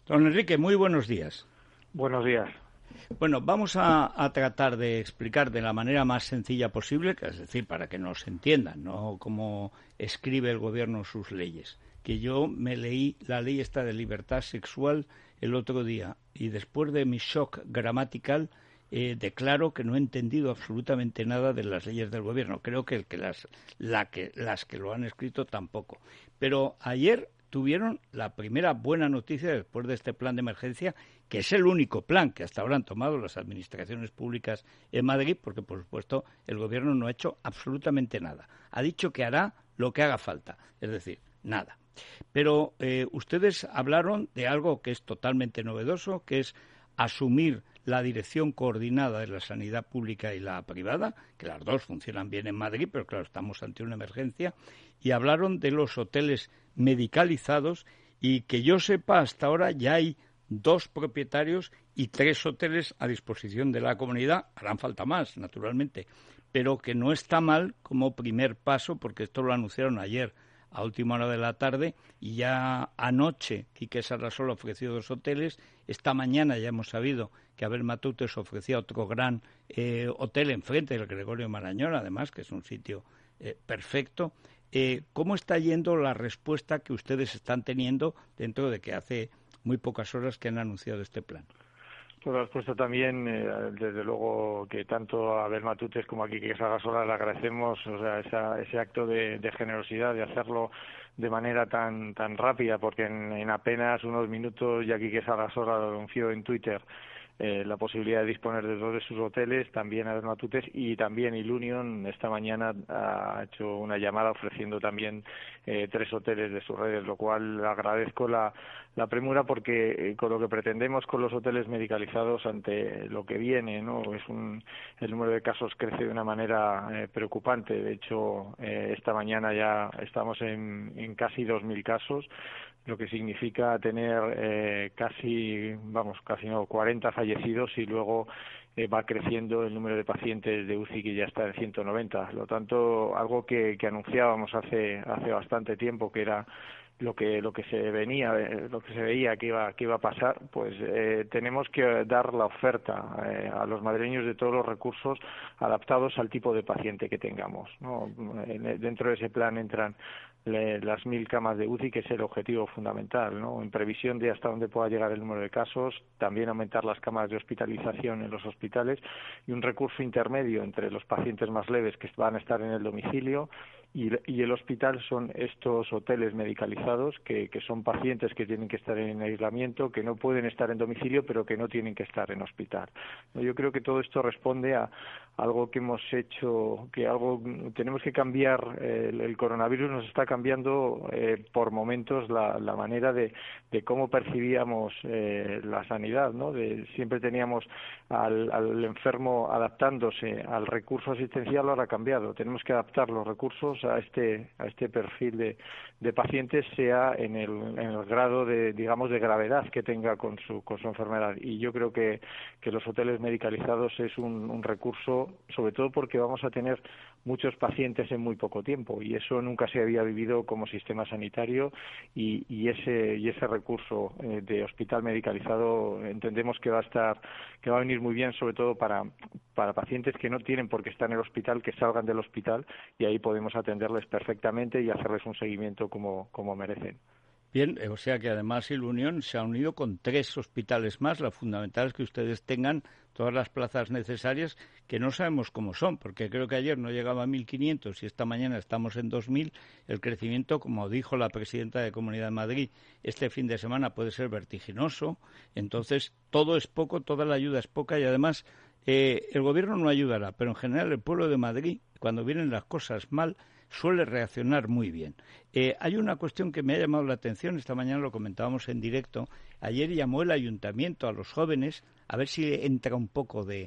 Don Enrique, muy buenos días. Buenos días. Bueno, vamos a tratar de explicar de la manera más sencilla posible, que es decir, para que nos entiendan, no cómo escribe el gobierno sus leyes. Que yo me leí la ley esta de libertad sexual el otro día y después de mi shock gramatical declaro que no he entendido absolutamente nada de las leyes del gobierno. Creo que las que lo han escrito tampoco. Pero ayer tuvieron la primera buena noticia después de este plan de emergencia, que es el único plan que hasta ahora han tomado las administraciones públicas en Madrid, porque, por supuesto, el Gobierno no ha hecho absolutamente nada. Ha dicho que hará lo que haga falta, es decir, nada. Pero ustedes hablaron de algo que es totalmente novedoso, que es asumir la dirección coordinada de la sanidad pública y la privada, que las dos funcionan bien en Madrid, pero claro, estamos ante una emergencia, y hablaron de los hoteles medicalizados y que yo sepa hasta ahora ya hay 2 propietarios y 3 hoteles a disposición de la comunidad. Harán falta más, naturalmente, pero que no está mal como primer paso, porque esto lo anunciaron ayer a última hora de la tarde y ya anoche Quique Sarrasola ofreció 2 hoteles. Esta mañana ya hemos sabido que Abel Matutes ofrecía otro gran hotel enfrente del Gregorio Marañón, además, que es un sitio perfecto. ¿Cómo está yendo la respuesta que ustedes están teniendo dentro de que hace muy pocas horas que han anunciado este plan? Pues la respuesta también, desde luego que tanto a Abel Matutes como a Quique Sarrasola le agradecemos, o sea, ese acto de generosidad de hacerlo de manera tan rápida, porque en apenas unos minutos ya Quique Sarrasola lo anunció en Twitter. La posibilidad de disponer de 2 de sus hoteles, también a Matutes, y también Ilunion esta mañana ha hecho una llamada ofreciendo también 3 hoteles de sus redes, lo cual agradezco la premura, porque con lo que pretendemos con los hoteles medicalizados ante lo que viene, ¿no? El número de casos crece de una manera preocupante. De hecho, esta mañana ya estamos en casi 2.000 casos, lo que significa tener casi 40 fallecidos, y luego va creciendo el número de pacientes de UCI, que ya está en 190. Por lo tanto, algo que anunciábamos hace bastante tiempo, que era lo que se veía que iba a pasar, pues tenemos que dar la oferta a los madrileños de todos los recursos adaptados al tipo de paciente que tengamos, ¿no? Dentro de ese plan entran las 1.000 camas de UCI, que es el objetivo fundamental, ¿no? En previsión de hasta dónde pueda llegar el número de casos, también aumentar las camas de hospitalización en los hospitales, y un recurso intermedio entre los pacientes más leves, que van a estar en el domicilio, y el hospital. Son estos hoteles medicalizados que son pacientes que tienen que estar en aislamiento, que no pueden estar en domicilio, pero que no tienen que estar en hospital. Yo creo que todo esto responde a algo que hemos hecho, que tenemos que cambiar. El coronavirus nos está cambiando por momentos la manera de cómo percibíamos la sanidad, ¿no? Siempre teníamos al enfermo adaptándose al recurso asistencial. Ahora ha cambiado. Tenemos que adaptar los recursos a este perfil de pacientes, sea en el grado de gravedad que tenga con su enfermedad. Y yo creo que los hoteles medicalizados es un recurso, sobre todo porque vamos a tener muchos pacientes en muy poco tiempo, y eso nunca se había vivido como sistema sanitario, y ese recurso de hospital medicalizado entendemos que va a venir muy bien, sobre todo para pacientes que no tienen por qué estar en el hospital, que salgan del hospital, y ahí podemos atenderles perfectamente y hacerles un seguimiento como merecen. Bien, o sea que además Ilunion se ha unido con 3 hospitales más. Lo fundamental es que ustedes tengan todas las plazas necesarias, que no sabemos cómo son, porque creo que ayer no llegaba a 1.500 y esta mañana estamos en 2.000. El crecimiento, como dijo la presidenta de Comunidad de Madrid, este fin de semana puede ser vertiginoso. Entonces, todo es poco, toda la ayuda es poca, y además el gobierno no ayudará, pero en general el pueblo de Madrid, cuando vienen las cosas mal, suele reaccionar muy bien. Hay una cuestión que me ha llamado la atención, esta mañana lo comentábamos en directo. Ayer llamó el ayuntamiento a los jóvenes a ver si entra un poco de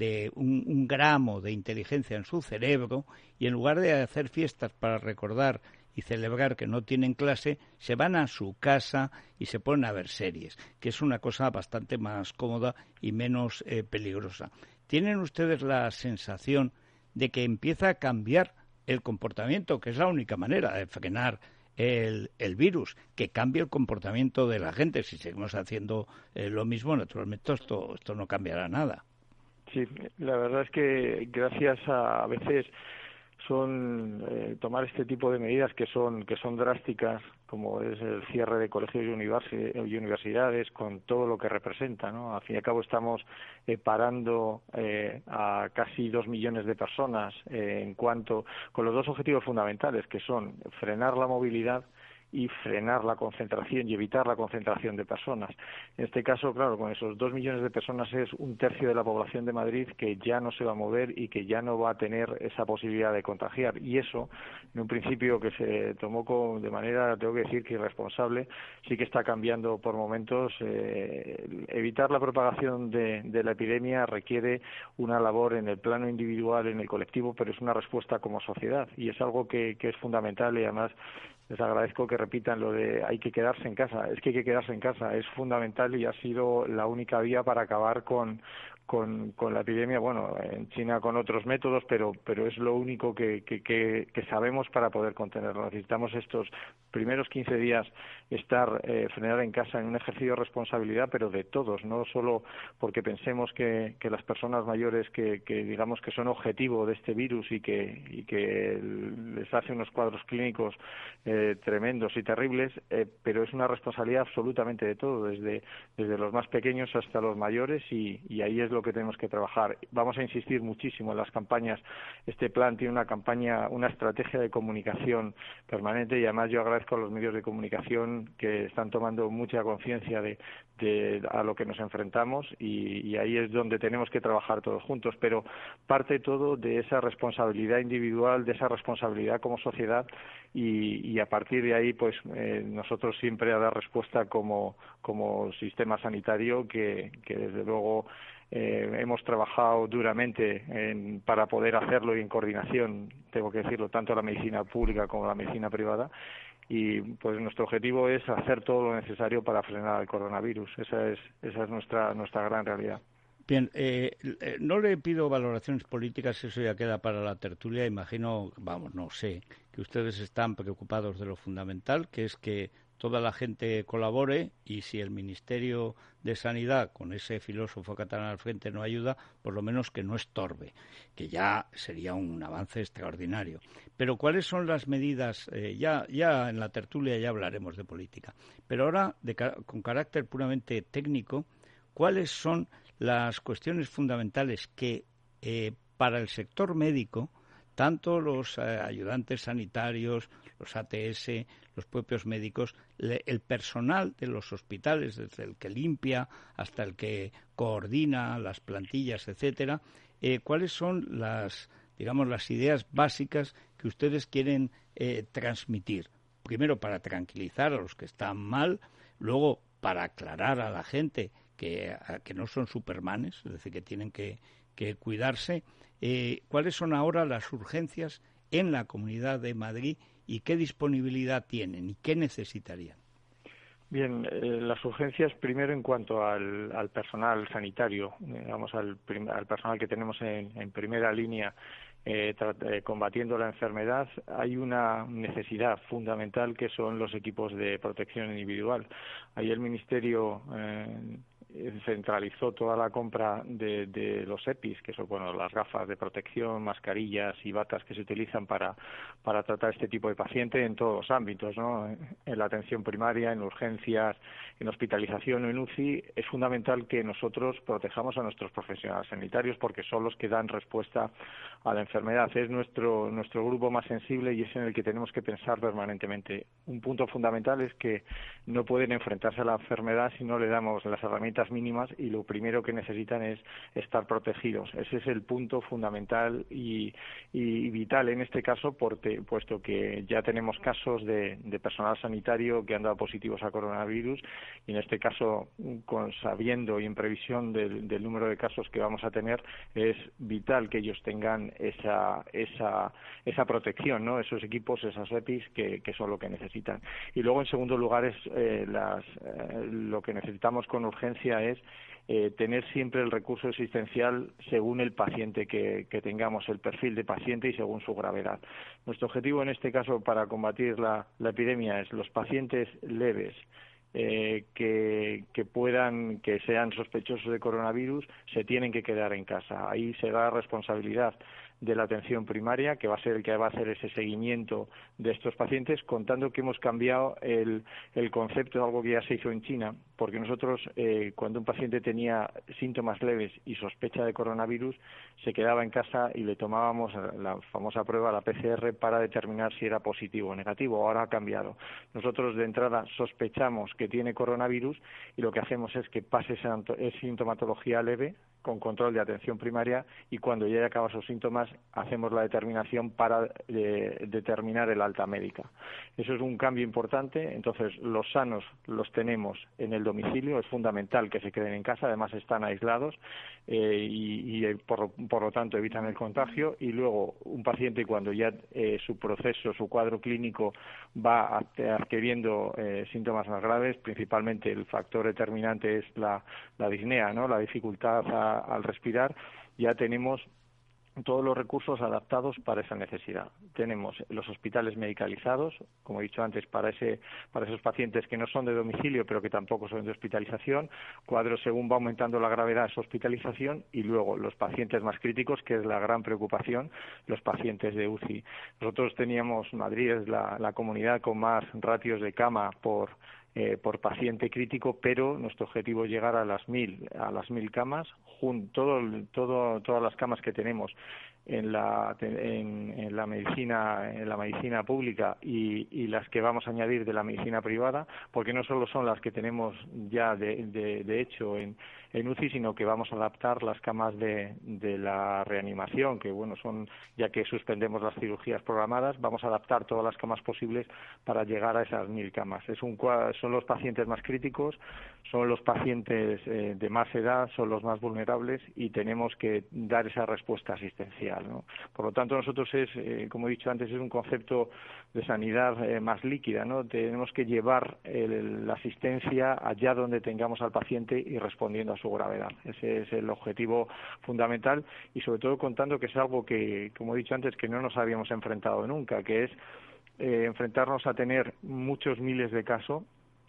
un gramo de inteligencia en su cerebro, y en lugar de hacer fiestas para recordar y celebrar que no tienen clase, se van a su casa y se ponen a ver series, que es una cosa bastante más cómoda y menos peligrosa. ¿Tienen ustedes la sensación de que empieza a cambiar el comportamiento, que es la única manera de frenar el virus, que cambie el comportamiento de la gente. Si seguimos haciendo lo mismo, naturalmente esto no cambiará nada. Sí, la verdad es que gracias a veces son tomar este tipo de medidas que son drásticas, como es el cierre de colegios y universidades, con todo lo que representa, ¿no? Al fin y al cabo estamos parando a casi 2 millones de personas con los dos objetivos fundamentales, que son frenar la movilidad y frenar la concentración y evitar la concentración de personas. En este caso, claro, con esos 2 millones de personas es 1/3 de la población de Madrid que ya no se va a mover y que ya no va a tener esa posibilidad de contagiar. Y eso, en un principio que se tomó de manera, tengo que decir, que irresponsable, sí que está cambiando por momentos. Evitar la propagación de la epidemia requiere una labor en el plano individual, en el colectivo, pero es una respuesta como sociedad y es algo que es fundamental y además les agradezco que repitan lo de hay que quedarse en casa. Es que hay que quedarse en casa, es fundamental y ha sido la única vía para acabar con la epidemia, bueno, en China con otros métodos, pero es lo único que sabemos para poder contenerlo. Necesitamos estos primeros 15 días frenar en casa en un ejercicio de responsabilidad, pero de todos, no solo porque pensemos que las personas mayores que digamos que son objetivo de este virus y que les hace unos cuadros clínicos tremendos y terribles, pero es una responsabilidad absolutamente de todo, desde los más pequeños hasta los mayores y ahí es lo que tenemos que trabajar. Vamos a insistir muchísimo en las campañas. Este plan tiene una estrategia de comunicación permanente y además yo agradezco a los medios de comunicación que están tomando mucha conciencia de a lo que nos enfrentamos y ahí es donde tenemos que trabajar todos juntos, pero parte todo de esa responsabilidad individual, de esa responsabilidad como sociedad y a partir de ahí pues nosotros siempre a dar respuesta como sistema sanitario que desde luego hemos trabajado duramente para poder hacerlo y en coordinación, tengo que decirlo, tanto la medicina pública como la medicina privada y pues nuestro objetivo es hacer todo lo necesario para frenar el coronavirus. Esa es nuestra gran realidad. Bien, no le pido valoraciones políticas, eso ya queda para la tertulia. Imagino, no sé, que ustedes están preocupados de lo fundamental, que es que toda la gente colabore y si el Ministerio de Sanidad, con ese filósofo catalán al frente, no ayuda, por lo menos que no estorbe, que ya sería un avance extraordinario. Pero ¿cuáles son las medidas? Ya en la tertulia ya hablaremos de política, pero ahora, con carácter puramente técnico, ¿cuáles son las cuestiones fundamentales que para el sector médico, tanto los ayudantes sanitarios, los ATS, los propios médicos, el personal de los hospitales, desde el que limpia hasta el que coordina las plantillas, etcétera, cuáles son las ideas básicas que ustedes quieren transmitir? Primero, para tranquilizar a los que están mal, luego para aclarar a la gente que no son supermanes, es decir, que tienen que cuidarse. ¿Cuáles son ahora las urgencias en la Comunidad de Madrid y qué disponibilidad tienen y qué necesitarían? Bien, las urgencias primero en cuanto al personal sanitario, al personal que tenemos en primera línea combatiendo la enfermedad, hay una necesidad fundamental que son los equipos de protección individual. Ahí el Ministerio centralizó toda la compra de los EPIs, que son las gafas de protección, mascarillas y batas que se utilizan para tratar este tipo de paciente en todos los ámbitos, ¿no? En la atención primaria, en urgencias, en hospitalización o en UCI. Es fundamental que nosotros protejamos a nuestros profesionales sanitarios porque son los que dan respuesta a la enfermedad. Es nuestro grupo más sensible y es en el que tenemos que pensar permanentemente. Un punto fundamental es que no pueden enfrentarse a la enfermedad si no le damos las herramientas mínimas y lo primero que necesitan es estar protegidos. Ese es el punto fundamental y vital en este caso, puesto que ya tenemos casos de personal sanitario que han dado positivos a coronavirus y en este caso, sabiendo y en previsión del número de casos que vamos a tener, es vital que ellos tengan esa protección, ¿no? Esos equipos, esas EPIs que son lo que necesitan. Y luego, en segundo lugar, es lo que necesitamos con urgencia decía, es tener siempre el recurso existencial según el paciente que tengamos, el perfil de paciente y según su gravedad. Nuestro objetivo en este caso para combatir la epidemia es los pacientes leves que sean sospechosos de coronavirus se tienen que quedar en casa. Ahí se da responsabilidad de la atención primaria, que va a ser el que va a hacer ese seguimiento de estos pacientes, contando que hemos cambiado el concepto de algo que ya se hizo en China, porque nosotros cuando un paciente tenía síntomas leves y sospecha de coronavirus, se quedaba en casa y le tomábamos la famosa prueba, la PCR, para determinar si era positivo o negativo. Ahora ha cambiado. Nosotros de entrada sospechamos que tiene coronavirus y lo que hacemos es que pase esa sintomatología leve con control de atención primaria y cuando ya acaban sus síntomas hacemos la determinación para determinar el alta médica. Eso es un cambio importante. Entonces, los sanos los tenemos en el domicilio, es fundamental que se queden en casa, además están aislados y por lo tanto evitan el contagio. Y luego, un paciente cuando ya su proceso, su cuadro clínico va adquiriendo síntomas más graves, principalmente el factor determinante es la disnea, ¿no?, la dificultad al respirar, ya tenemos todos los recursos adaptados para esa necesidad. Tenemos los hospitales medicalizados, como he dicho antes, para esos pacientes que no son de domicilio, pero que tampoco son de hospitalización. Cuadros, según va aumentando la gravedad, es hospitalización. Y luego los pacientes más críticos, que es la gran preocupación, los pacientes de UCI. Nosotros teníamos, Madrid es la comunidad con más ratios de cama por paciente crítico, pero nuestro objetivo es llegar a las 1.000 camas, todas las camas que tenemos en la medicina pública y las que vamos a añadir de la medicina privada, porque no solo son las que tenemos ya de hecho en UCI, sino que vamos a adaptar las camas de la reanimación, que bueno, son, ya que suspendemos las cirugías programadas, vamos a adaptar todas las camas posibles para llegar a esas 1.000 camas. Son los pacientes más críticos, son los pacientes de más edad, son los más vulnerables y tenemos que dar esa respuesta asistencial, ¿no? Por lo tanto, nosotros como he dicho antes, es un concepto de sanidad más líquida, ¿no? Tenemos que llevar la asistencia allá donde tengamos al paciente y respondiendo a su gravedad. Ese es el objetivo fundamental y sobre todo contando que es algo que, como he dicho antes, que no nos habíamos enfrentado nunca, que es enfrentarnos a tener muchos miles de casos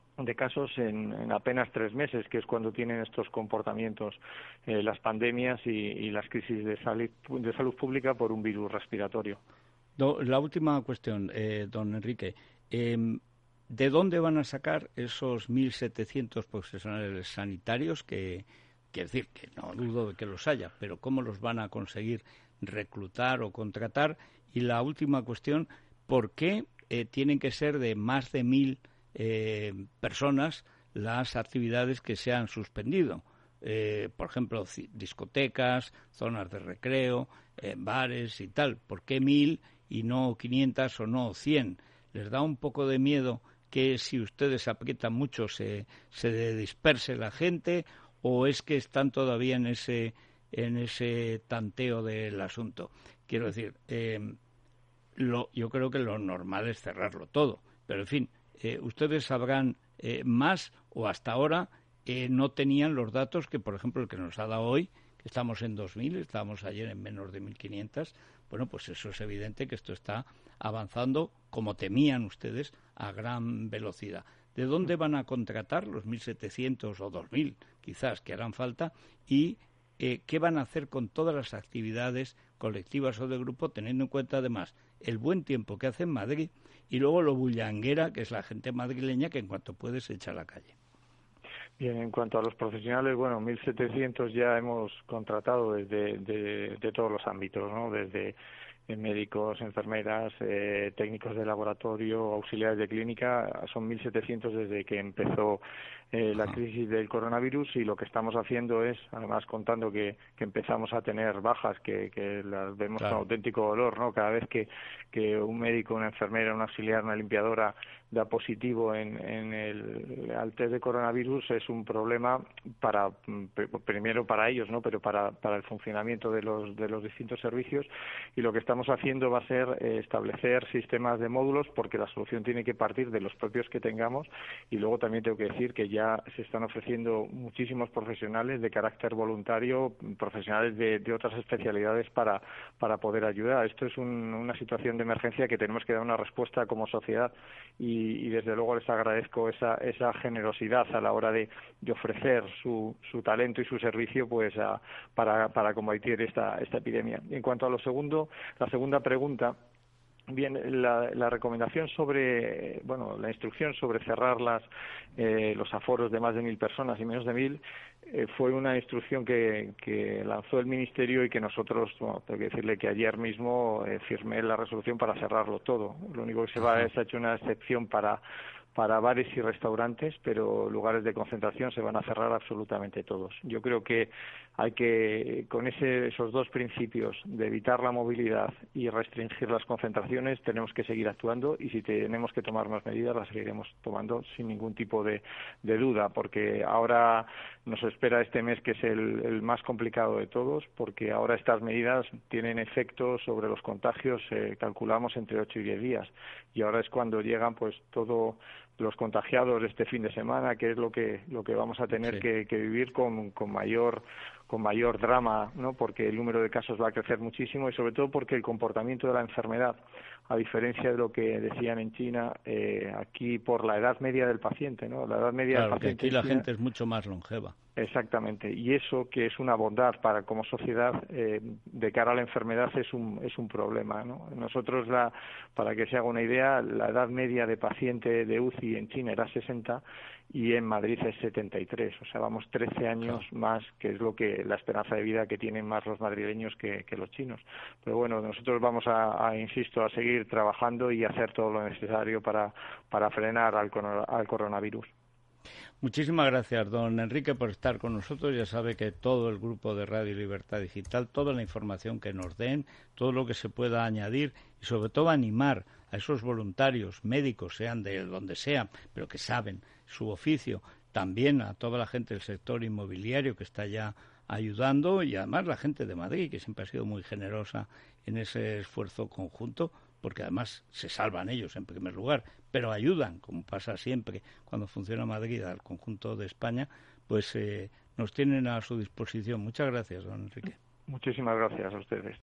en apenas 3 meses, que es cuando tienen estos comportamientos las pandemias y las crisis de salud pública por un virus respiratorio. La última cuestión, don Enrique. ¿De dónde van a sacar esos 1.700 profesionales sanitarios quiero decir, que no dudo de que los haya, pero cómo los van a conseguir reclutar o contratar? Y la última cuestión, ¿por qué tienen que ser de más de 1.000 personas las actividades que se han suspendido? Por ejemplo, discotecas, zonas de recreo, bares y tal. ¿Por qué 1.000 y no 500 o no 100? ¿Les da un poco de miedo que si ustedes aprietan mucho se disperse la gente, o es que están todavía en ese tanteo del asunto? Quiero decir, yo creo que lo normal es cerrarlo todo, pero en fin, ustedes sabrán más, o hasta ahora no tenían los datos que, por ejemplo, el que nos ha dado hoy, que estamos en 2.000, estábamos ayer en menos de 1.500. Bueno, pues eso es evidente que esto está avanzando, como temían ustedes, a gran velocidad. ¿De dónde van a contratar los 1.700 o 2.000, quizás, que harán falta? Y ¿qué van a hacer con todas las actividades colectivas o de grupo, teniendo en cuenta además el buen tiempo que hace en Madrid y luego lo bullanguera que es la gente madrileña, que en cuanto puede se echa a la calle? Bien, en cuanto a los profesionales, bueno, 1.700 ya hemos contratado de todos los ámbitos, ¿no? Desde médicos, enfermeras, técnicos de laboratorio, auxiliares de clínica. Son 1.700 desde que empezó la crisis del coronavirus, y lo que estamos haciendo es, además contando que empezamos a tener bajas que las vemos con auténtico dolor, ¿no? Cada vez que un médico, una enfermera, un auxiliar, una limpiadora da positivo al test de coronavirus, es un problema primero para ellos, ¿no? Pero para el funcionamiento de los distintos servicios, y lo que estamos haciendo va a ser establecer sistemas de módulos, porque la solución tiene que partir de los propios que tengamos. Y luego también tengo que decir que ya ya se están ofreciendo muchísimos profesionales de carácter voluntario, profesionales de otras especialidades para poder ayudar. Esto es una situación de emergencia que tenemos que dar una respuesta como sociedad y desde luego les agradezco esa generosidad a la hora de ofrecer su talento y su servicio pues para combatir esta epidemia. En cuanto a la segunda pregunta, bien, la recomendación sobre, la instrucción sobre cerrar los aforos de más de 1.000 personas y menos de 1.000 fue una instrucción que lanzó el Ministerio y que nosotros, tengo que decirle que ayer mismo firmé la resolución para cerrarlo todo. Lo único que se ha hecho una excepción para bares y restaurantes, pero lugares de concentración se van a cerrar absolutamente todos. Yo creo que hay que, con esos dos principios de evitar la movilidad y restringir las concentraciones, tenemos que seguir actuando y si tenemos que tomar más medidas las seguiremos tomando sin ningún tipo de duda, porque ahora nos espera este mes que es el más complicado de todos, porque ahora estas medidas tienen efecto sobre los contagios, calculamos entre 8 y 10 días, y ahora es cuando llegan pues todos los contagiados de este fin de semana, que es lo que vamos a tener que vivir con mayor drama, ¿no? Porque el número de casos va a crecer muchísimo y sobre todo porque el comportamiento de la enfermedad, a diferencia de lo que decían en China, aquí por la edad media del paciente, ¿no? La edad media del paciente que aquí la gente es mucho más longeva. Exactamente, y eso que es una bondad para como sociedad de cara a la enfermedad es un problema, ¿no? Nosotros para que se haga una idea, la edad media de paciente de UCI en China era 60 y en Madrid es 73, o sea, vamos 13 años más, que es lo que la esperanza de vida que tienen más los madrileños que los chinos. Pero bueno, nosotros vamos insisto, a seguir trabajando y hacer todo lo necesario para frenar al coronavirus. Muchísimas gracias, don Enrique, por estar con nosotros. Ya sabe que todo el grupo de Radio Libertad Digital, toda la información que nos den, todo lo que se pueda añadir y sobre todo animar a esos voluntarios, médicos, sean de donde sean, pero que saben su oficio, también a toda la gente del sector inmobiliario que está ya ayudando y además la gente de Madrid, que siempre ha sido muy generosa en ese esfuerzo conjunto, porque además se salvan ellos en primer lugar, pero ayudan, como pasa siempre cuando funciona Madrid, al conjunto de España, pues nos tienen a su disposición. Muchas gracias, don Enrique. Muchísimas gracias a ustedes.